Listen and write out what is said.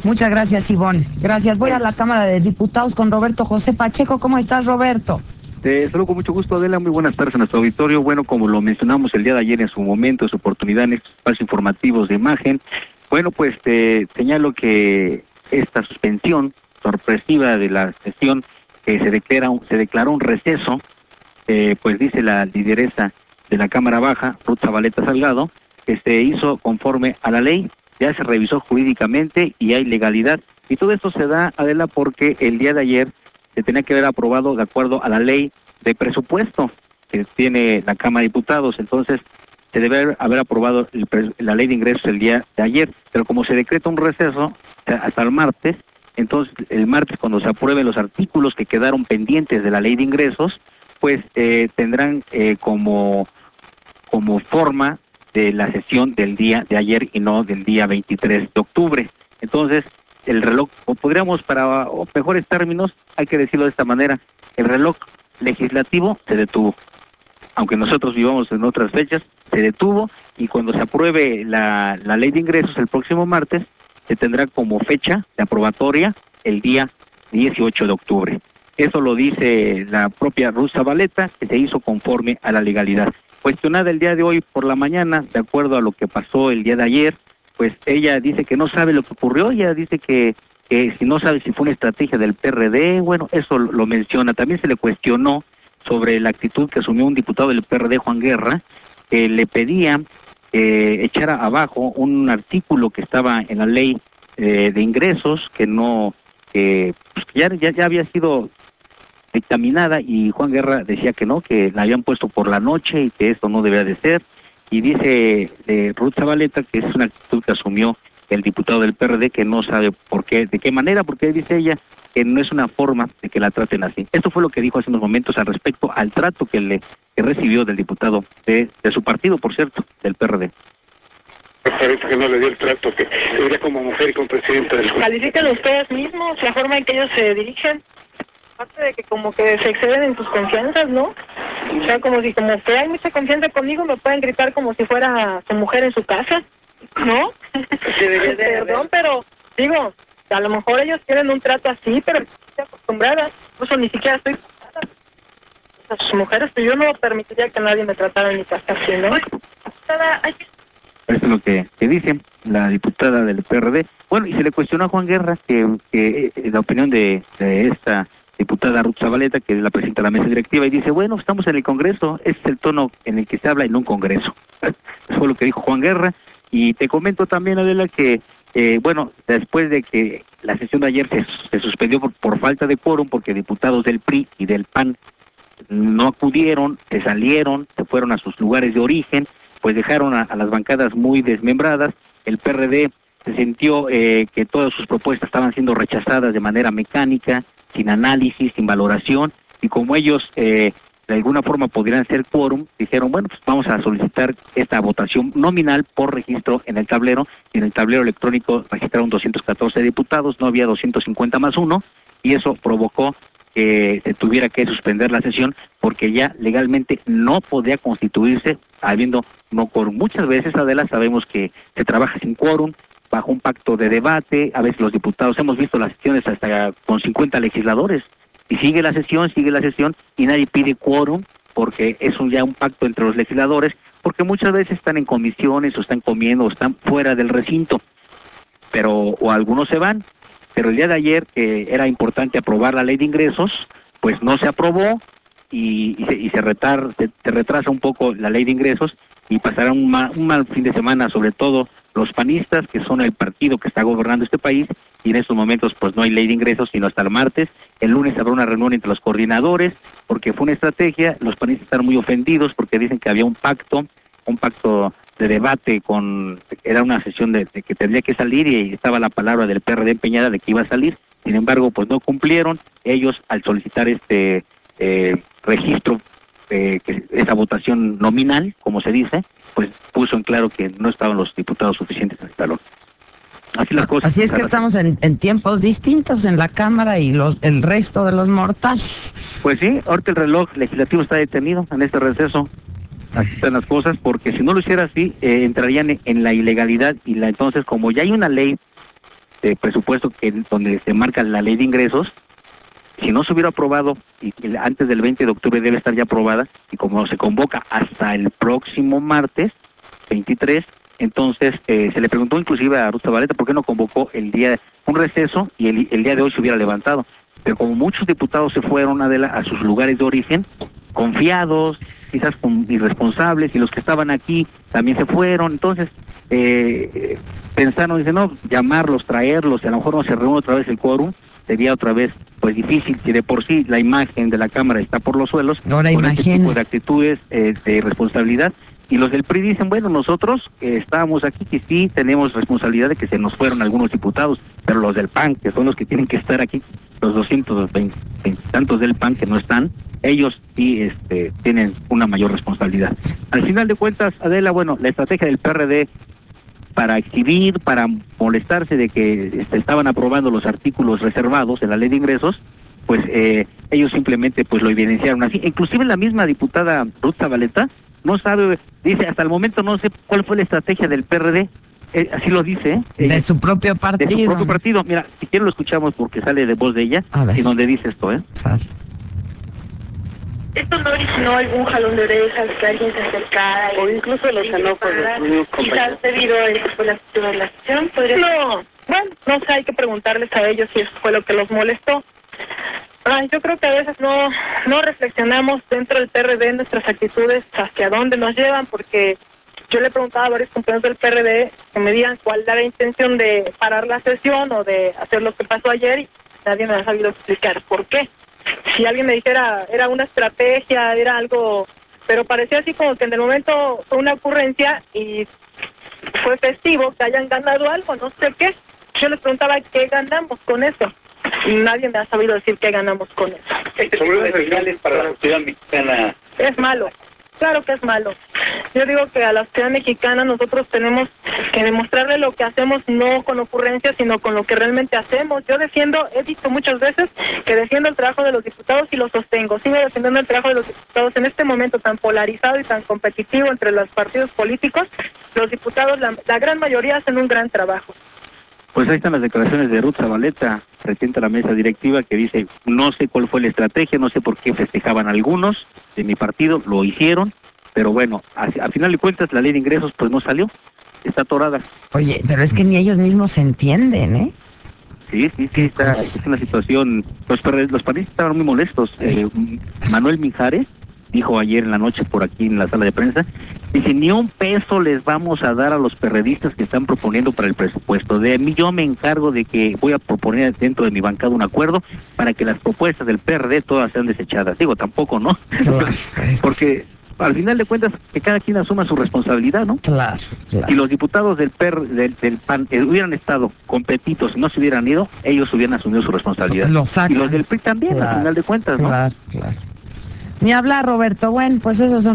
Muchas gracias, Ivonne. Gracias. Voy a la Cámara de Diputados con Roberto José Pacheco. ¿Cómo estás, Roberto? Te saludo con mucho gusto, Adela. Muy buenas tardes a nuestro auditorio. Bueno, como lo mencionamos el día de ayer en su momento, en su oportunidad en estos espacios informativos de imagen, bueno, pues te señalo que esta suspensión sorpresiva de la sesión que se declaró un receso, pues dice la lideresa de la Cámara Baja, Ruth Zabaleta Salgado, que se hizo conforme a la ley, ya se revisó jurídicamente y hay legalidad. Y todo esto se da, Adela, porque el día de ayer se tenía que haber aprobado de acuerdo a la ley de presupuesto que tiene la Cámara de Diputados. Entonces se debe haber aprobado la ley de ingresos el día de ayer, pero como se decreta un receso hasta el martes, entonces el martes, cuando se aprueben los artículos que quedaron pendientes de la ley de ingresos, pues tendrán como forma de la sesión del día de ayer y no del día 23 de octubre. Entonces, el reloj, o podríamos, para mejores términos, hay que decirlo de esta manera, el reloj legislativo se detuvo. Aunque nosotros vivamos en otras fechas, se detuvo, y cuando se apruebe la ley de ingresos el próximo martes, se tendrá como fecha de aprobatoria el día 18 de octubre. Eso lo dice la propia Ruth Zabaleta, que se hizo conforme a la legalidad. Cuestionada el día de hoy por la mañana, de acuerdo a lo que pasó el día de ayer, pues ella dice que no sabe lo que ocurrió. Ella dice que si no sabe si fue una estrategia del PRD, bueno, eso lo menciona. También se le cuestionó sobre la actitud que asumió un diputado del PRD, Juan Guerra, que le pedía echara abajo un artículo que estaba en la ley de ingresos, que no, pues ya había sido dictaminada, y Juan Guerra decía que no, que la habían puesto por la noche y que esto no debía de ser. Y dice Ruth Zabaleta que es una actitud que asumió el diputado del PRD, que no sabe por qué, de qué manera, porque dice ella que no es una forma de que la traten así. Esto fue lo que dijo hace unos momentos al respecto al trato que recibió del diputado de su partido, por cierto, del PRD. Parece que no le dio el trato que debería como mujer y como presidenta del juez. Califíquenlo ustedes mismos, la forma en que ellos se dirigen. Aparte de que como que se exceden en sus confianzas, ¿no? O sea, como si como que hay mucha confianza conmigo, me pueden gritar como si fuera su mujer en su casa, ¿no? Perdón, pero digo, a lo mejor ellos quieren un trato así, pero estoy acostumbrada, incluso ni siquiera estoy acostumbrada a sus mujeres, pero yo no permitiría que nadie me tratara en mi casa así, ¿no? Eso es lo que dice la diputada del PRD. Bueno, y se le cuestionó a Juan Guerra que la opinión de esta diputada Ruth Zabaleta, que es la presidenta de la mesa directiva, y dice, bueno, estamos en el Congreso, ese es el tono en el que se habla en un Congreso. Eso fue lo que dijo Juan Guerra. Y te comento también, Adela, que bueno, después de que la sesión de ayer se suspendió por falta de quórum, porque diputados del PRI y del PAN no acudieron, se salieron, se fueron a sus lugares de origen, pues dejaron a las bancadas muy desmembradas. El PRD se sintió que todas sus propuestas estaban siendo rechazadas de manera mecánica, sin análisis, sin valoración, y como ellos de alguna forma podrían ser quórum, dijeron, bueno, pues vamos a solicitar esta votación nominal por registro en el tablero, y en el tablero electrónico registraron 214 diputados, no había 250 más uno, y eso provocó que se tuviera que suspender la sesión, porque ya legalmente no podía constituirse habiendo no quórum. Muchas veces, Adela, sabemos que se trabaja sin quórum, bajo un pacto de debate. A veces los diputados hemos visto las sesiones hasta con 50 legisladores, y sigue la sesión, y nadie pide quórum, porque es ya un pacto entre los legisladores, porque muchas veces están en comisiones, o están comiendo, o están fuera del recinto, pero o algunos se van. Pero el día de ayer, que era importante aprobar la ley de ingresos, pues no se aprobó, y se retrasa un poco la ley de ingresos, y pasará un mal fin de semana, sobre todo los panistas, que son el partido que está gobernando este país, y en estos momentos pues no hay ley de ingresos sino hasta el martes. El lunes habrá una reunión entre los coordinadores, porque fue una estrategia. Los panistas están muy ofendidos porque dicen que había un pacto de debate, era una sesión de que tendría que salir, y estaba la palabra del PRD empeñada de que iba a salir. Sin embargo, pues no cumplieron ellos al solicitar este registro, esa votación nominal, como se dice, pues puso en claro que no estaban los diputados suficientes en el salón. Así las cosas. Así es que estamos en tiempos distintos en la Cámara y el resto de los mortales. Pues sí, ahorita el reloj legislativo está detenido en este receso. Así están las cosas, porque si no lo hiciera así, entrarían en la ilegalidad, y entonces, como ya hay una ley presupuesto donde se marca la ley de ingresos, si no se hubiera aprobado, y antes del 20 de octubre debe estar ya aprobada, y como se convoca hasta el próximo martes 23, entonces se le preguntó inclusive a Ruth Zabaleta por qué no convocó un receso y el día de hoy se hubiera levantado. Pero como muchos diputados se fueron a sus lugares de origen, confiados, quizás irresponsables, y los que estaban aquí también se fueron, entonces pensaron, dicen, no, llamarlos, traerlos, y a lo mejor no se reúne otra vez el quórum, sería otra vez pues difícil, si de por sí la imagen de la Cámara está por los suelos, ahora con este tipo de actitudes de irresponsabilidad. Y los del PRI dicen, bueno, nosotros estábamos aquí, que sí tenemos responsabilidad de que se nos fueron algunos diputados, pero los del PAN, que son los que tienen que estar aquí, los 220 tantos del PAN que no están, ellos sí tienen una mayor responsabilidad. Al final de cuentas, Adela, bueno, la estrategia del PRD para exhibir, para molestarse de que estaban aprobando los artículos reservados en la ley de ingresos, pues ellos simplemente pues lo evidenciaron así. Inclusive la misma diputada Ruth Zabaleta no sabe, dice, hasta el momento no sé cuál fue la estrategia del PRD, así lo dice. De su propio partido. De su propio partido. Mira, si quieren lo escuchamos porque sale de voz de ella, y donde dice esto, Sale. Esto no originó algún jalón de orejas, que alguien se acercara o incluso los enojos de sus compañeros. Quizás debido a eso fue la actitud de la acción. No, bueno, no sé, hay que preguntarles a ellos si eso fue lo que los molestó. Yo creo que a veces no reflexionamos dentro del PRD nuestras actitudes hacia dónde nos llevan, porque yo le preguntaba a varios compañeros del PRD que me digan cuál era la intención de parar la sesión o de hacer lo que pasó ayer, y nadie me ha sabido explicar por qué. Si alguien me dijera, era una estrategia, era algo, pero parecía así como que en el momento fue una ocurrencia y fue festivo, que hayan ganado algo, no sé qué. Yo les preguntaba qué ganamos con eso, y nadie me ha sabido decir qué ganamos con eso. Este tipo de señales para la sociedad mexicana es malo, claro que es malo. Yo digo que a la sociedad mexicana nosotros tenemos que demostrarle lo que hacemos, no con ocurrencias, sino con lo que realmente hacemos. Yo he dicho muchas veces que defiendo el trabajo de los diputados y lo sostengo. Sigo defendiendo el trabajo de los diputados en este momento tan polarizado y tan competitivo entre los partidos políticos. Los diputados, la gran mayoría, hacen un gran trabajo. Pues ahí están las declaraciones de Ruth Zabaleta, presidenta de la mesa directiva, que dice, no sé cuál fue la estrategia, no sé por qué festejaban algunos de mi partido, lo hicieron, pero bueno, al final de cuentas la ley de ingresos pues no salió, está atorada. Oye, pero es que ni ellos mismos se entienden, ¿eh? Sí, es una situación, los panistas estaban muy molestos. Manuel Mijares dijo ayer en la noche por aquí en la sala de prensa, dice, ni un peso les vamos a dar a los perredistas que están proponiendo para el presupuesto. De mí yo me encargo de que voy a proponer dentro de mi bancada un acuerdo para que las propuestas del PRD todas sean desechadas. Digo, tampoco, ¿no? Porque al final de cuentas que cada quien asuma su responsabilidad, ¿no? Claro. Si los diputados del PAN hubieran estado competitos y no se hubieran ido, ellos hubieran asumido su responsabilidad. Y los del PRI también, al final de cuentas, ¿no? Claro. Ni hablar, Roberto. Bueno, pues esos son